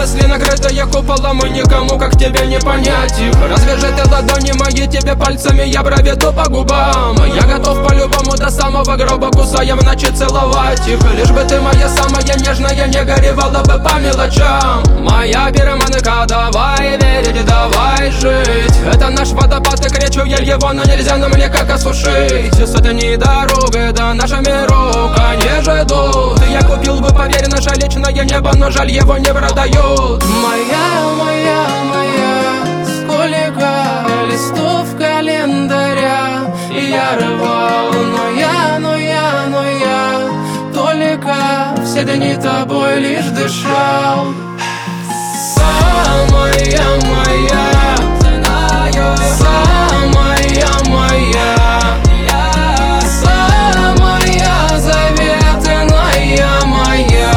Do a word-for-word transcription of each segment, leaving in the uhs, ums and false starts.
выросли, накрытые куполом, и никому, как тебе, не понять их. Развяжи ты ладони мои, тебе пальцами я проведу по губам. Я готов по-любому до самого гроба, кусая в ночи целовать их. Лишь бы ты моя самая нежная, не горевала бы по мелочам. Моя пироманка, давай верить, давай жить. Это наш водопад, и кричу я его, но нельзя нам никак осушить. Сотни дорог до нашими рук, не ждут. Я купил бы, поверь, наше личное небо, но жаль, его не продают. Моя, моя, моя, сколько листов календаря и я рвал, но я, но я, но я только все дни тобой лишь дышал. Самая моя, самая моя, самая заветная моя,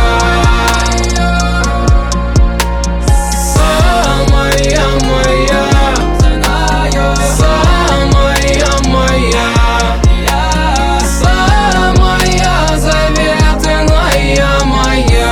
самая моя, самая моя, самая заветная моя.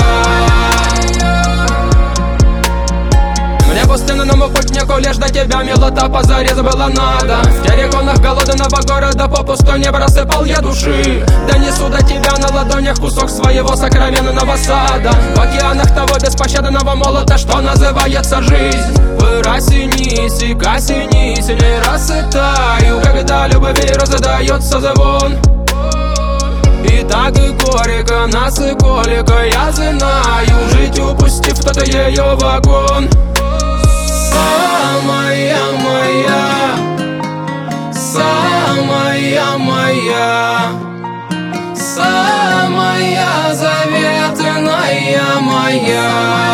Мне пустынному путнику лишь до тебя, милота, позарез было надо. В терриконах голодного города попусту не просыпал я души. Донесу до тебя на ладонях кусок своего сокровенного сада. В океанах того беспощадного молота, что называется жизнь. Вырасинись и косинись, не рассытаю, когда любви раздается звон. И так и горько, нас и горько, я знаю, жить упустив кто-то ее вагон. Самая моя, самая моя, самая заветная моя.